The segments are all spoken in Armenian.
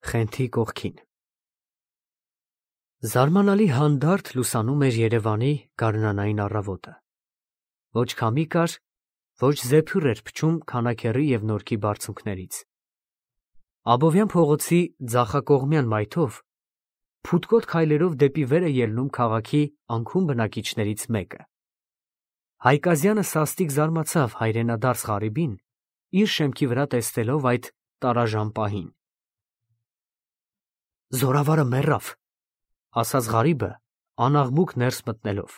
Խենթի կողքին։ Զարմանալի հանդարտ լուսանում էր Երևանի գարնանային առավոտը։ Ոչ քամի կար, ոչ զեփյուռ էր փչում Քանաքեռի և Նորքի բարձունքներից։ Աբովյան փողոցի ձախակողմյան մայթով փութկոտ քայլերով դեպի վեր է ելնում քաղաքի անքուն բնակիչներից մեկը։ Հայկազյանը սաստիկ զարմացավ հայրենադարձ Ղարիբին, իր շեմքի վրա տեսնելով այդ տարաժան պահին։ Զորավարը մեռավ, ասաց Ղարիբը, անաղմուկ ներս մտնելով։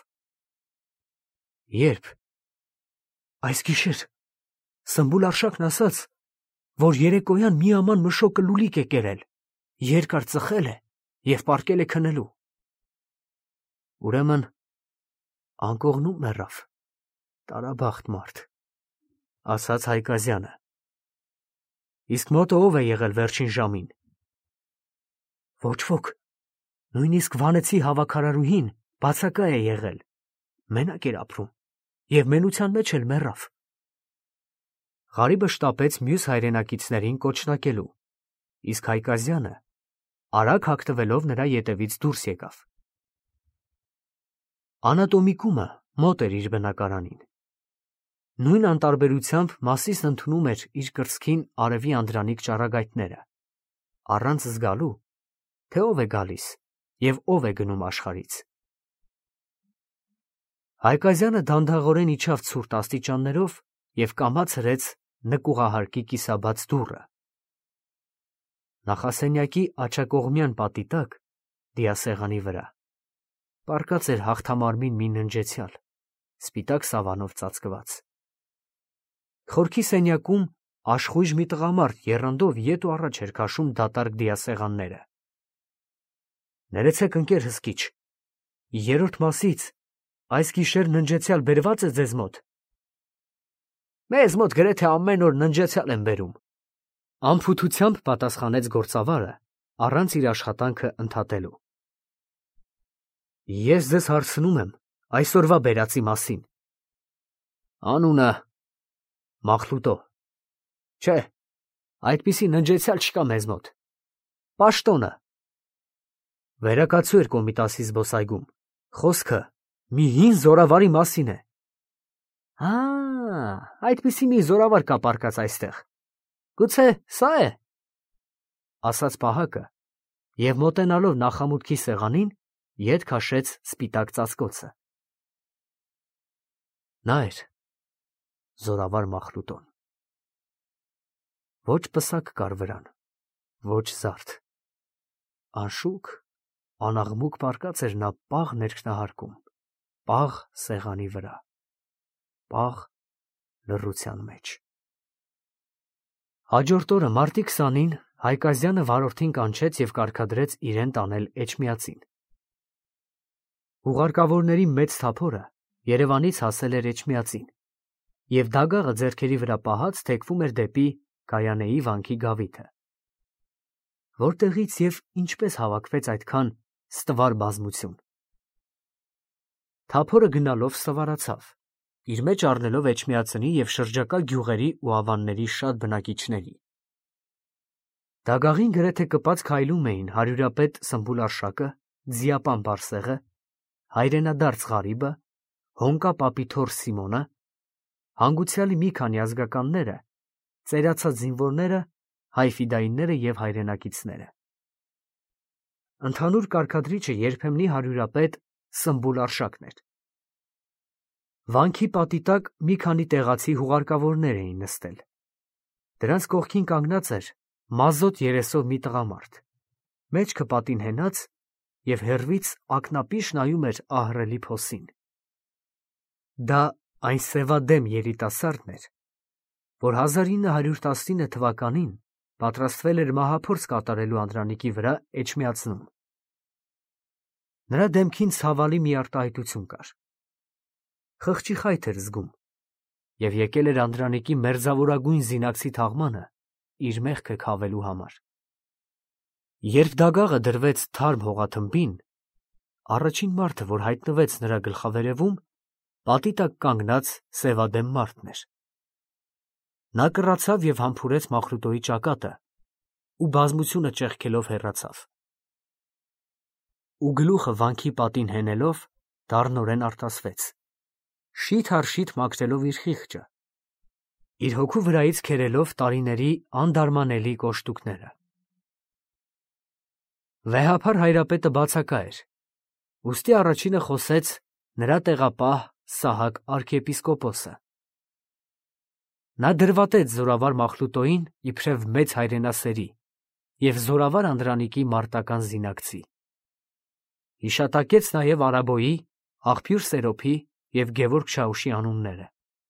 Երբ։ Այս գիշեր։ Սմբուլ Արշակն ասաց, որ երեկոյան մի աման մշոկը լուլիկ է կերել, երկար ծխել է և պառկել է քնելու։ Ուրեմն անկողնում մեռավ, տարաբախտ մարդ, ասաց Հայկազյանը։ Իսկ մոտը ով է եղել վերջին ժամին։ Ոչ ոք, նույնիսկ Վանեցի հավաքարարուհին բացակա է եղել, մենակ էր ապրում և մենության մեջ էլ մեռավ։ Ղարիբը շտապեց մյուս հայրենակիցներին կոչնակելու, իսկ Հայկազյանը արագ հագնվելով նրա ետևից դուրս եկավ։ Անատոմիկումը մոտ էր իր բնակարանին։ Նույն անտարբերությամբ Մասիսն ընդունում էր իր կրծքին արևի անդրանիկ ճառագայթները, առանց զգալու, թե ով է գալիս և ով է գնում աշխարհից։ Հայկազյանը դանդաղորեն իջավ ցուրտ աստիճաններով և կամաց հրեց նկուղահարկի կիսաբաց դուռը։ Նախասենյակի աջակողմյան պատի տակ, դիասեղանի վրա, պառկած էր հաղթամարմին մի ննջեցյալ, սպիտակ սավանով ծածկված։ Խորքի սենյակում աշխույժ մի տղամարդ եռանդով ետ ու առաջ էր քաշում դատարկ դիասեղանները։ Ներեցեք, ընկեր հսկիչ, 3-րդ մասից այս գիշեր ննջեցյալ բերվա՞ծ է ձեզ մոտ։ Մեզ մոտ գրեթե ամեն օր ննջեցյալ են բերում, անփութությամբ պատասխանեց գործավարը, առանց իր աշխատանքը ընդհատելու։ Ես ձեզ հարցնում եմ այսօրվա բերածի մասին։ Անունը Մախլուտո։ Չէ, այդպիսի ննջեցյալ չկա մեզ մոտ։ Պաշտոնը։ Վերակացու էր Կոմիտասի զբոսայգում, խոսքը մի հին զորավարի մասին է։ Այդպիսի մի զորավար կա պառկած այստեղ։ Գուցե սա է, ասաց պահակը և մոտենալով նախամուտքի սեղանին, ետ քաշեց սպիտակ ծածկոցը։ Նա էր զորավար Մախլուտոն։ Ոչ պսակ կար վրան, ոչ զարդ։ Անշուք, անաղմուկ պառկած էր նա պաղ ներքնահարկում, պաղ սեղանի վրա, պաղ լռության մեջ։ Հաջորդ օրը մարտի 20-ին Հայկազյանը վարորդին կանչեց և կարգադրեց իրեն տանել Էջմիածին։ Ուղարկավորների մեծ թափորը Երևանից հասել էր Էջմիածին, և դագաղը ձեռքերի վրա պահած թեքվում էր դեպի Գայանեի վանքի գավիթը։ Որտեղից և ինչպես հավաքվեց այդքան ստվար բազմություն։ Թափորը գնալով ստվարացավ, իր մեջ առնելով Էջմիածնի և շրջակա գյուղերի ու ավանների շատ բնակիչների։ Դագաղին գրեթե կպած քայլում էին հարյուրապետ Սմբուլ Արշակը, Ձիապան Բարսեղը, հայրենադարձ Ղարիբը, Հոնկա Պապի թոռ Սիմոնը, հանգուցյալի մի քանի ազգականները, ծերացած զինվորները, հայ ֆիդայինները և հայրենակիցները։ Ընդհանուր կարգադրիչը երբեմնի հարյուրապետ Սմբուլ Արշակն էր։ Վանքի պատի տակ մի քանի տեղացի հուղարկավորներ էին նստել։ Դրանց կողքին կանգնած էր մազոտ երեսով մի տղամարդ, մեջքը պատին հենած և հեռվից ակնապիշ նայում էր ահռելի փոսին։ Դա այն սևադեմ երիտասարդն էր, որ 1919 թվականին պատրաստվել էր մահափորձ կատարելու Անդրանիկի վրա Էջմիածնում։ Նրա դեմքին ցավալի մի արտահայտություն կար։ Խղճի խայթ էր զգում և եկել էր Անդրանիկի մերձավորագույն զինակցի թաղմանը իր մեղքը քավելու համար։ Երբ դագաղը դրվեց թարմ հողաթմբին, առաջին մարդը, որ հայտնվեց նրա գլխավերևում, պատի տակ կանգնած սևադեմ մարդն էր։ Նա կռացավ և համբուրեց Մախլուտոյի ճակատը, ու բազմությունը ճեղքելով հեռացավ։ Ու գլուխը վանքի պատին հենելով դառնորեն արտասվեց, շիթ-առ-շիթ մաքրելով իր խիղճը, իր հոգու վրայից քերելով տարիների անդարմանելի կոշտուկները։ Վեհափար հայրապետը բացակա էր, ուստի առաջինը խոսեց նրա տեղապահ Սահակ արքեպիսկոպոսը։ Նա դրվատեց զորավար Մախլուտոյին իբրև մեծ հայրենասերի և զորավար Անդրանիկի մարտական զինակցի։ Հիշատակեց նաև Արաբոյի, աղբյուր Սերոփի և Գևորգ Շաուշի անունները։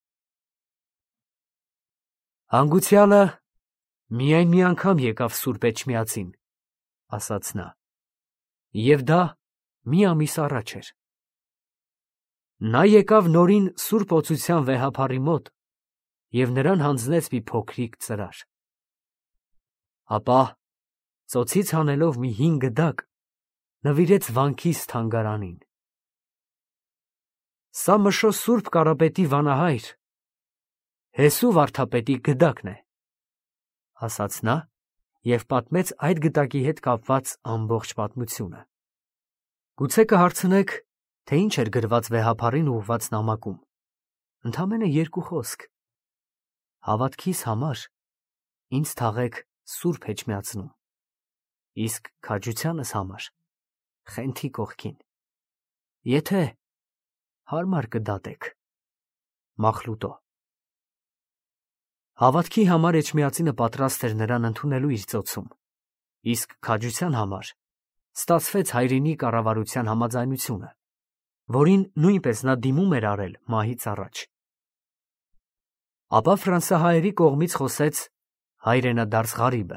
Հանգուցյալը միայն մի անգամ եկավ Սուրբ Էջմիածին, ասաց նա, և դա մի ամիս առաջ էր։ Նա եկավ նորին Սուրբ Օծության վեհափարի մոտ և նրան հանձնեց մի փոքրիկ ծրար։ Ապա ծոցից հանելով մի հին գդակ, նվիրեց վանքիս թանգարանին։ Սա Մշո Սուրբ Կարապետի վանահայր, Հեսու վարդապետի գդակն է, ասաց նա և պատմեց այդ գդակի հետ կապված ամբողջ պատմությունը։ Գուցե կհարցնեք, թե ինչ էր գրված վեհափարին ուղղված նամակում։ Ընդամենը երկու խոսք. հավատքիս համար ինձ թաղեք Սուրբ Էջմիածնում, իսկ քաջությանս համար խենթի կողքին, եթե հարմար կդատեք, Մախլուտո։ Հավատքի համար Էջմիածինը պատրաստ էր նրան ընդունելու իր ծոցում, իսկ քաջության համար ստացվեց հայրենի կառավարության համաձայնությունը, որին նույնպես նա դիմում էր արել մահից առաջ։ Ապա ֆրանսահայերի կողմից խոսեց հայրենադարձ Ղարիբը։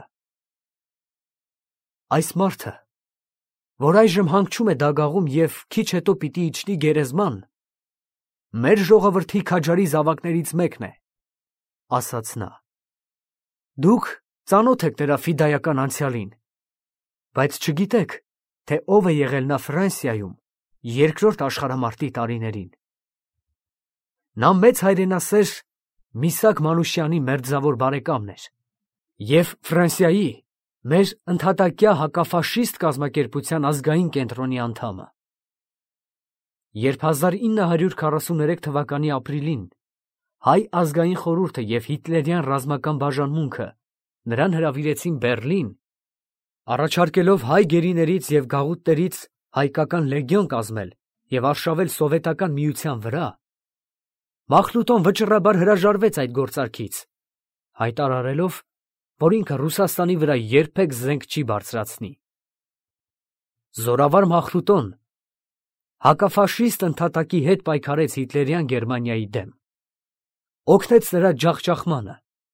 Այս մարդը, որ այժմ հանգչում է դագաղում և քիչ հետո պիտի իջնի գերեզման, մեր ժողովրդի քաջարի զավակներից մեկն է, ասաց նա։ Դուք ծանոթ եք նրա ֆիդայական անցյալին, բայց չգիտեք, թե ով է եղել նա Ֆրանսիայում երկրորդ աշխարհամարտի տարիներին։ Նա մեծ հայրենասեր Միսակ Մանուշյանի մերձավոր բարեկամն էր և Ֆրանսիայի մեր ընդհատակյա հակաֆաշիստ կազմակերպության ազգային կենտրոնի անդամը։ Երբ 1943 թվականի ապրիլին Հայ ազգային խորհուրդը և հիտլերյան ռազմական բաժանմունքը նրան հրավիրեցին Բեռլին, առաջարկելով հայ գերիներից և գաղութներից հայկական լեգիոն կազմել և արշավել Սովետական Միության վրա, Մախլուտոն վճռաբար հրաժարվեց այդ գործարքից, հայտարարելով, որ ինքը Ռուսաստանի վրա երբեք զենք չի բարձրացնի։ Զորավար Մախլուտոն հակաֆաշիստ ընդհատակի հետ պայքարեց հիտլերյան Գերմանիայի դեմ, օգնեց նրա ջախջախմանը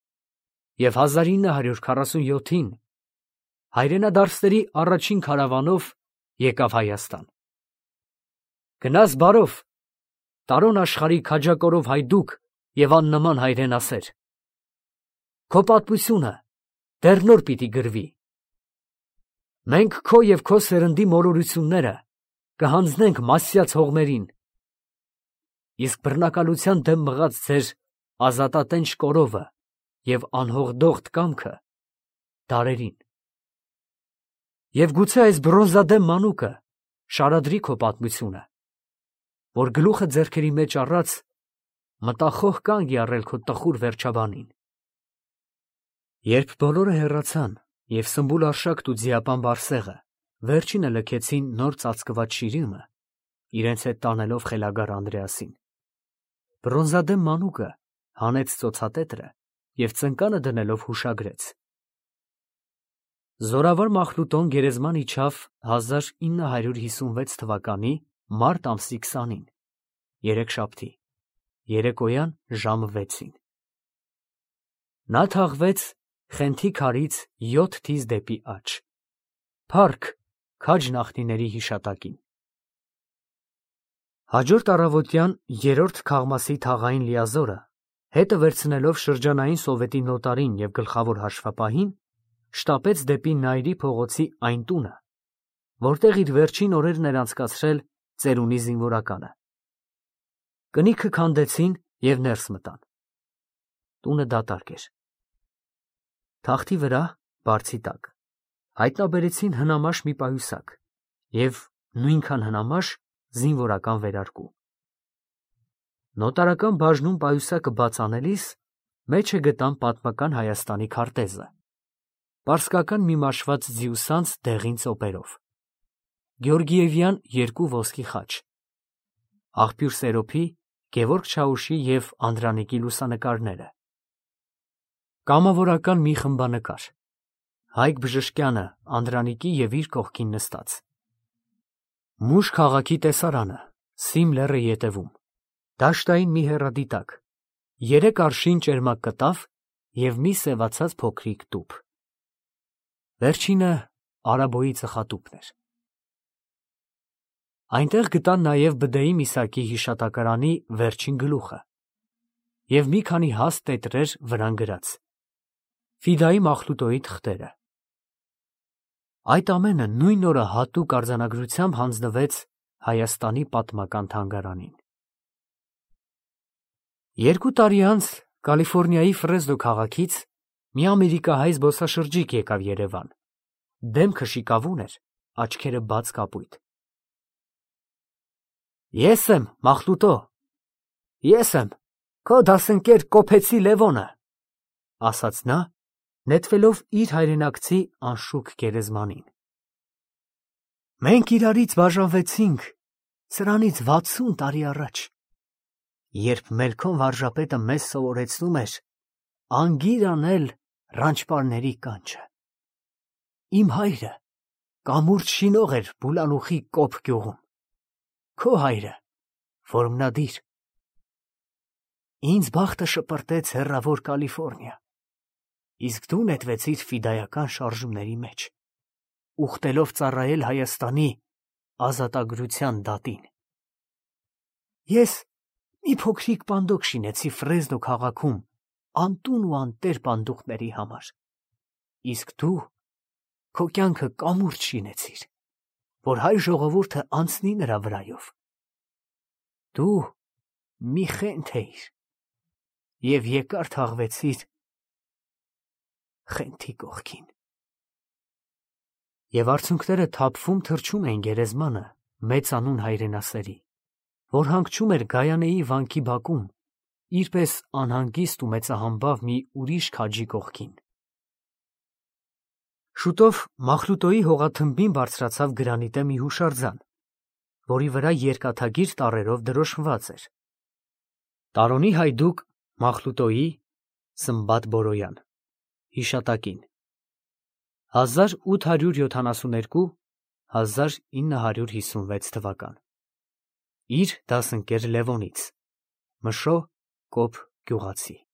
և 1947-ին հայրենադարձների առաջին քարավանով եկավ Հայաստան։ Գնաս բարով, Տարոն աշխարհի քաջակորով հայդուկ և աննման հայրենասեր։ Քո պատմությունը դեռ նոր պիտի գրվի։ Մենք քո և քո սերնդի մոլորությունները կհանձնենք Մասյաց հողմերին, իսկ բռնակալության դեմ մղած ձեր ազատատենչ կորովը և անհողդողդ կամքը դարերին։ Եվ գուցե այս բրոնզադեմ մանուկը շարադրի քո պատմությունը, որ գլուխը ձեռքերի մեջ առած մտախոհ կանգ է առել քո տխուր վերջաբանին։ Երբ բոլորը հեռացան և Սմբուլ-Արշակն ու Ձիապան Բարսեղը վերջինը լքեցին նոր ծածկված շիրիմը, իրենց հետ տանելով խելագար Անդրեասին, բրոնզադեմ մանուկը հանեց ծոցատետրը և ծնկանը դնելով հուշագրեց. Զորավար Մախլուտոն գերեզման իջավ 1956 թվականի մարտ ամսի 20-ին, երեքշաբթի, երեկոյան ժամը 6-ին։ Նա թաղվեց Խենթի քարից 7 թիզ դեպի աջ, փառք քաջ նախնիների հիշատակին։ Հաջորդ առավոտյան երրորդ Քաղմասի թաղային լիազորը, հետը վերցնելով շրջանային սովետի նոտարին և գլխավոր հաշվապահին, շտապեց դեպի Նայիրի փողոցի այն տունը, որտեղ իր վերջին օրերն էր անցկացրել ծերունի զինվորականը։ Կնիքը քանդեցին և ներս մտան։ Տունը դատարկ էր։ Թախտի վրա բարձի տակ, հայտնաբերեցին հնամաշ մի պայուսակ և նույնքան հնամաշ զինվորական վերարկու։ Նոտարական բաժնում պայուսակը բաց անելիս մեջը գտան պատմական Հայաստանի քարտեզը, պարսկական մի մաշված ձիուսանց դեղին ծոպերով, Գեորգիևյան 2 ոսկի խաչ, Աղբյուր Սերոփի, Գևորգ Չաուշի և Անդրանիկի լուսանկարները, կամավորական մի խմբանկար, Հայկ Բժշկյանը Անդրանիկի և իր կողքին նստած, Մուշ քաղաքի տեսարանը, Սիմ լեռը ետևում, դաշտային մի հեռադիտակ, 3 արշին ճերմակ կտավ և մի սևացած փոքրիկ տուփ։ Վերջինը Արաբոյի ծխատուփն էր։ Այնտեղ գտան նաև Բդեի Միսակի հիշատակարանի վերջին գլուխը և մի քանի հաստ տետրեր վրան գրած, Ֆիդայի Մախլուտոյի թղթերը։ Այդ ամենը նույն օրը հատուկ արձանագրությամբ հանձնվեց Հայաստանի պատմական թանգարանին։ 2 տարի անց Կալիֆոռնիայի Ֆրեզնո քաղաքից մի ամերիկահայ զբոսաշրջիկ եկավ Երևան, դեմքը շիկավուն էր, աչքերը բաց կապույտ։ Ես եմ, Մախլուտո, ես եմ, քո դասընկեր Կոփեցի Լևոնը, ասաց նա, նետվելով իր հայրենակցի անշուք գերեզմանին։ Մենք իրարից բաժանվեցինք սրանից 60 տարի առաջ, երբ Մելքոն վարժապետը մեզ սովորեցնում էր անգիր անել ռանչպարների կանչը։ Իմ հայրը կամուրջ շինող էր Բուլանուխի Կոփ գյուղում, քո հայրը որմնադիր։ Ինձ բախտը շպրտեց հեռավոր Կալիֆոռնիա, իսկ դու նետվեցիր ֆիդայական շարժումների մեջ, ուխտելով ծառայել Հայաստանի ազատագրության դատին։ Ես մի փոքրիկ պանդոկ շինեցի Ֆրեզնո քաղաքում անտուն ու անտեր պանդուխների համար, իսկ դու քո կյանքը կամուրջ շինեցիր, որ հայ ժողովուրդը անցնի նրա վրայով։ Դու մի խենթ էիր և եկար թաղվեցիր խենթի կողքին։ Եվ արցունքները թափվում թռչում էին գերեզմանը մեծանուն հայրենասերի, որ հանգչում էր Գայանեի վանքի բակում, իրպես անհանգիստ ու մեծահամբավ մի ուրիշ քաջի կողքին։ Շուտով Մախլուտոյի հողաթմբին բարձրացավ գրանիտե մի հուշարձան, որի վրա երկաթագիր տառերով դրոշմված էր. Տարոնի հայդուկ Մախլուտոյի Սմբատ Բորոյան հիշատակին 1872-1956 թվական իր դասընկեր Լևոնից Մշո Կոփ գյուղացի